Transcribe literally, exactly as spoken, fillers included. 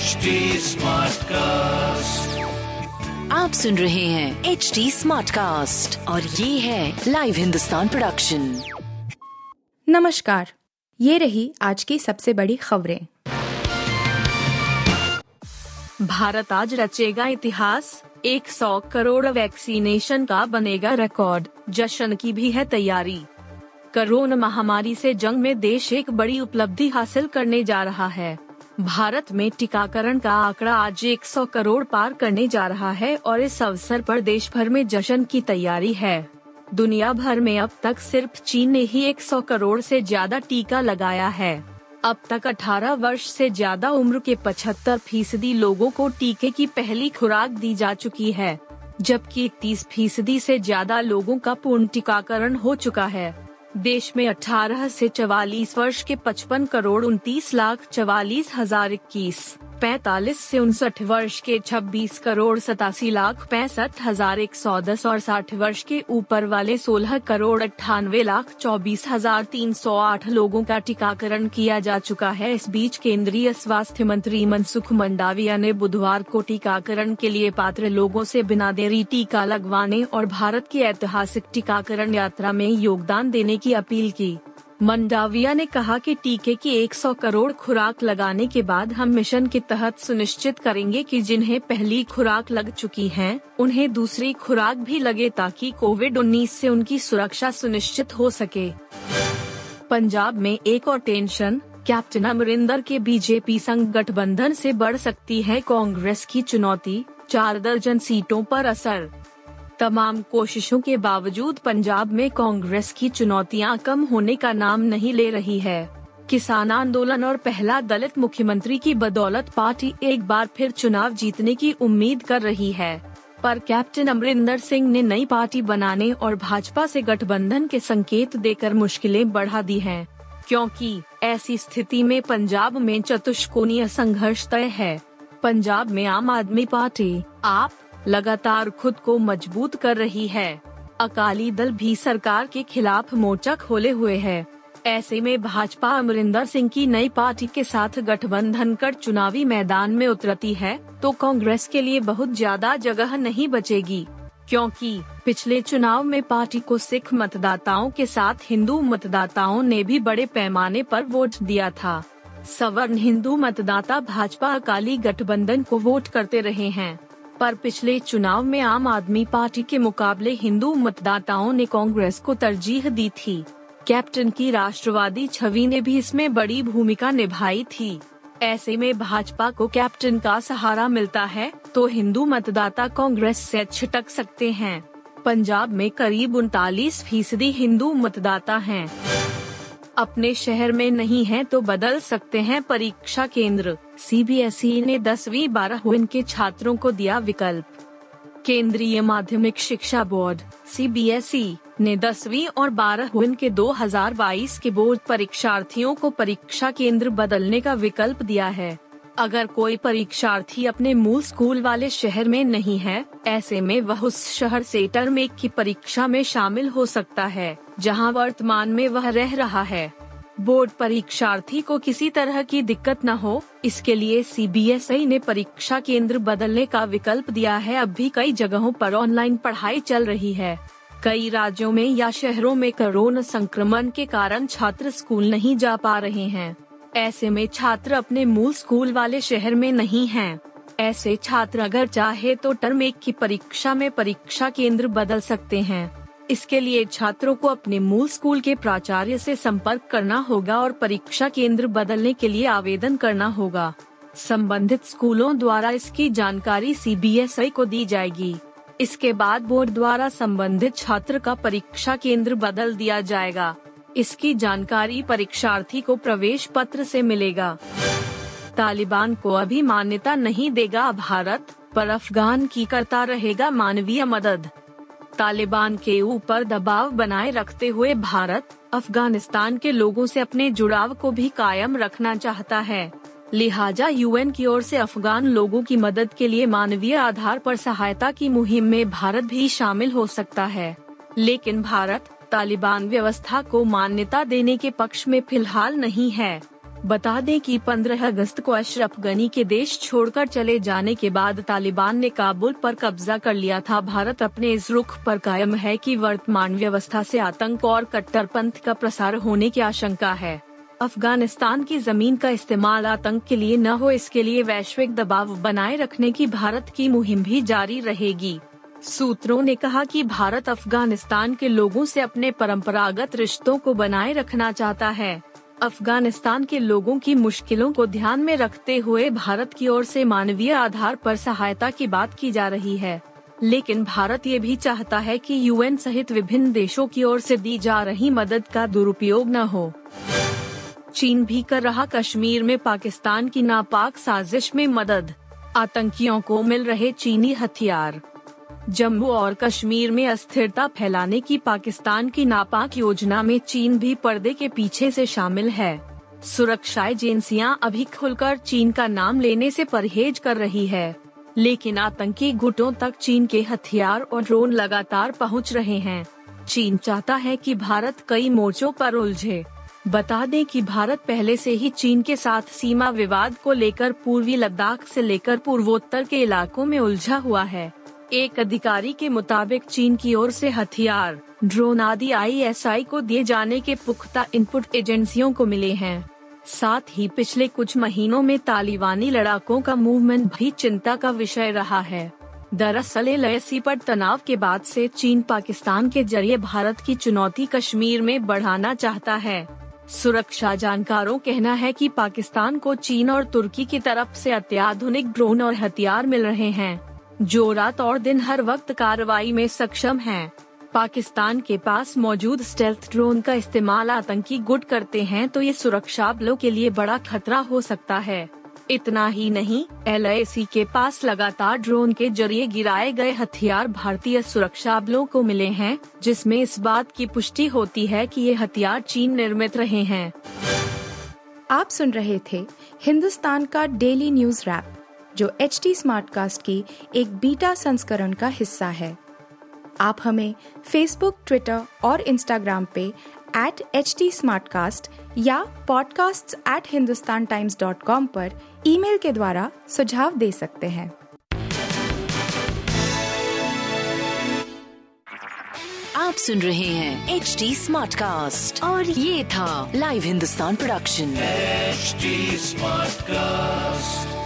H D smart cast, आप सुन रहे हैं एच डी स्मार्ट कास्ट और ये है लाइव हिंदुस्तान प्रोडक्शन। नमस्कार, ये रही आज की सबसे बड़ी खबरें। भारत आज रचेगा इतिहास, सौ करोड़ वैक्सीनेशन का बनेगा रिकॉर्ड, जश्न की भी है तैयारी। कोरोना महामारी से जंग में देश एक बड़ी उपलब्धि हासिल करने जा रहा है। भारत में टीकाकरण का आंकड़ा आज सौ करोड़ पार करने जा रहा है और इस अवसर पर देश भर में जश्न की तैयारी है। दुनिया भर में अब तक सिर्फ चीन ने ही सौ करोड़ से ज्यादा टीका लगाया है। अब तक अठारह वर्ष से ज्यादा उम्र के पचहत्तर फीसदी लोगों को टीके की पहली खुराक दी जा चुकी है, जबकि इकतीस फीसदी से ज्यादा लोगों का पूर्ण टीकाकरण हो चुका है। देश में अठारह से चवालीस वर्ष के पचपन करोड़ उनतीस लाख चवालीस हजार इक्कीस, पैतालीस से उनसठ वर्ष के छब्बीस करोड़ सतासी लाख पैंसठ हजार एक सौ दस और साठ वर्ष के ऊपर वाले सोलह करोड़ अट्ठानवे लाख चौबीस हजार तीन सौ आठ लोगों का टीकाकरण किया जा चुका है। इस बीच केंद्रीय स्वास्थ्य मंत्री मनसुख मंडाविया ने बुधवार को टीकाकरण के लिए पात्र लोगों से बिना देरी टीका लगवाने और भारत की ऐतिहासिक टीकाकरण यात्रा में योगदान देने की अपील की। मंडाविया ने कहा कि टीके की सौ करोड़ खुराक लगाने के बाद हम मिशन के तहत सुनिश्चित करेंगे कि जिन्हें पहली खुराक लग चुकी है, उन्हें दूसरी खुराक भी लगे ताकि कोविड उन्नीस से उनकी सुरक्षा सुनिश्चित हो सके। पंजाब में एक और टेंशन, कैप्टन अमरिंदर के बीजेपी संग गठबंधन से बढ़ सकती है कांग्रेस की चुनौती, चार दर्जन सीटों पर असर। तमाम कोशिशों के बावजूद पंजाब में कांग्रेस की चुनौतियां कम होने का नाम नहीं ले रही है। किसान आंदोलन और पहला दलित मुख्यमंत्री की बदौलत पार्टी एक बार फिर चुनाव जीतने की उम्मीद कर रही है, पर कैप्टन अमरिंदर सिंह ने नई पार्टी बनाने और भाजपा से गठबंधन के संकेत देकर मुश्किलें बढ़ा दी हैं, क्योंकि ऐसी स्थिति में पंजाब में चतुष्कोणीय संघर्ष तय है। पंजाब में आम आदमी पार्टी आप लगातार खुद को मजबूत कर रही है। अकाली दल भी सरकार के खिलाफ मोर्चा खोले हुए है। ऐसे में भाजपा अमरिंदर सिंह की नई पार्टी के साथ गठबंधन कर चुनावी मैदान में उतरती है तो कांग्रेस के लिए बहुत ज्यादा जगह नहीं बचेगी, क्योंकि पिछले चुनाव में पार्टी को सिख मतदाताओं के साथ हिंदू मतदाताओं ने भी बड़े पैमाने पर वोट दिया था। सवर्ण हिंदू मतदाता भाजपा अकाली गठबंधन को वोट करते रहे हैं, पर पिछले चुनाव में आम आदमी पार्टी के मुकाबले हिंदू मतदाताओं ने कांग्रेस को तरजीह दी थी। कैप्टन की राष्ट्रवादी छवि ने भी इसमें बड़ी भूमिका निभाई थी। ऐसे में भाजपा को कैप्टन का सहारा मिलता है तो हिंदू मतदाता कांग्रेस से छिटक सकते हैं। पंजाब में करीब उनतालीस फीसदी हिंदू मतदाता हैं। अपने शहर में नहीं है तो बदल सकते हैं परीक्षा केंद्र, सी बी एस ई ने दसवीं बारहवीं के छात्रों को दिया विकल्प। केंद्रीय माध्यमिक शिक्षा board C B S E ने दसवीं और बारहवीं के दो हज़ार बाईस के बोर्ड परीक्षार्थियों को परीक्षा केंद्र बदलने का विकल्प दिया है। अगर कोई परीक्षार्थी अपने मूल स्कूल वाले शहर में नहीं है, ऐसे में वह उस शहर से टर्म एक की परीक्षा में शामिल हो सकता है जहां वर्तमान में वह रह रहा है। बोर्ड परीक्षार्थी को किसी तरह की दिक्कत न हो, इसके लिए सी बी एस ई ने परीक्षा केंद्र बदलने का विकल्प दिया है। अब भी कई जगहों पर ऑनलाइन पढ़ाई चल रही है। कई राज्यों में या शहरों में कोरोना संक्रमण के कारण छात्र स्कूल नहीं जा पा रहे हैं। ऐसे में छात्र अपने मूल स्कूल वाले शहर में नहीं हैं। ऐसे छात्र अगर चाहे तो टर्म एक की परीक्षा में परीक्षा केंद्र बदल सकते हैं। इसके लिए छात्रों को अपने मूल स्कूल के प्राचार्य से संपर्क करना होगा और परीक्षा केंद्र बदलने के लिए आवेदन करना होगा। संबंधित स्कूलों द्वारा इसकी जानकारी सी बी एस ई को दी जाएगी। इसके बाद बोर्ड द्वारा संबंधित छात्र का परीक्षा केंद्र बदल दिया जाएगा। इसकी जानकारी परीक्षार्थी को प्रवेश पत्र से मिलेगा। तालिबान को अभी मान्यता नहीं देगा भारत, पर अफगान की करता रहेगा मानवीय मदद। तालिबान के ऊपर दबाव बनाए रखते हुए भारत अफगानिस्तान के लोगों से अपने जुड़ाव को भी कायम रखना चाहता है। लिहाजा यू एन की ओर से अफगान लोगों की मदद के लिए मानवीय आधार पर सहायता की मुहिम में भारत भी शामिल हो सकता है। लेकिन भारत तालिबान व्यवस्था को मान्यता देने के पक्ष में फिलहाल नहीं है। बता दें कि पंद्रह अगस्त को अशरफ गनी के देश छोड़कर चले जाने के बाद तालिबान ने काबुल पर कब्जा कर लिया था। भारत अपने इस रुख पर कायम है कि वर्तमान व्यवस्था से आतंक और कट्टरपंथ का प्रसार होने की आशंका है। अफगानिस्तान की जमीन का इस्तेमाल आतंक के लिए न हो, इसके लिए वैश्विक दबाव बनाए रखने की भारत की मुहिम भी जारी रहेगी। सूत्रों ने कहा कि भारत अफगानिस्तान के लोगों से अपने परंपरागत रिश्तों को बनाए रखना चाहता है। अफगानिस्तान के लोगों की मुश्किलों को ध्यान में रखते हुए भारत की ओर से मानवीय आधार पर सहायता की बात की जा रही है, लेकिन भारत ये भी चाहता है कि यूएन सहित विभिन्न देशों की ओर से दी जा रही मदद का दुरुपयोग न हो। चीन भी कर रहा कश्मीर में पाकिस्तान की नापाक साजिश में मदद, आतंकियों को मिल रहे चीनी हथियार। जम्मू और कश्मीर में अस्थिरता फैलाने की पाकिस्तान की नापाक योजना में चीन भी पर्दे के पीछे से शामिल है। सुरक्षा एजेंसियां अभी खुलकर चीन का नाम लेने से परहेज कर रही है, लेकिन आतंकी गुटों तक चीन के हथियार और ड्रोन लगातार पहुंच रहे हैं। चीन चाहता है कि भारत कई मोर्चों पर उलझे। बता दें कि भारत पहले से ही चीन के साथ सीमा विवाद को लेकर पूर्वी लद्दाख से लेकर पूर्वोत्तर के इलाकों में उलझा हुआ है। एक अधिकारी के मुताबिक चीन की ओर से हथियार, ड्रोन आदि आईएसआई को दिए जाने के पुख्ता इनपुट एजेंसियों को मिले हैं। साथ ही पिछले कुछ महीनों में तालिबानी लड़ाकों का मूवमेंट भी चिंता का विषय रहा है। दरअसल एलएसी पर तनाव के बाद से चीन पाकिस्तान के जरिए भारत की चुनौती कश्मीर में बढ़ाना चाहता है। सुरक्षा जानकारों कहना है कि पाकिस्तान को चीन और तुर्की की तरफ से अत्याधुनिक ड्रोन और हथियार मिल रहे हैं, जो रात और दिन हर वक्त कार्रवाई में सक्षम हैं। पाकिस्तान के पास मौजूद स्टेल्थ ड्रोन का इस्तेमाल आतंकी गुट करते हैं तो ये सुरक्षा बलों के लिए बड़ा खतरा हो सकता है। इतना ही नहीं, एलएसी के पास लगातार ड्रोन के जरिए गिराए गए हथियार भारतीय सुरक्षा बलों को मिले हैं, जिसमें इस बात की पुष्टि होती है कि ये हथियार चीन निर्मित रहे हैं। आप सुन रहे थे हिंदुस्तान का डेली न्यूज रैप, जो एचटी स्मार्टकास्ट की एक बीटा संस्करण का हिस्सा है। आप हमें फेसबुक, ट्विटर और इंस्टाग्राम पे एट एच टी स्मार्टकास्ट या podcasts at Hindustan Times dot com पर ईमेल के द्वारा सुझाव दे सकते हैं। आप सुन रहे हैं एच टी स्मार्टकास्ट और ये था live Hindustan production. H T Smartcast.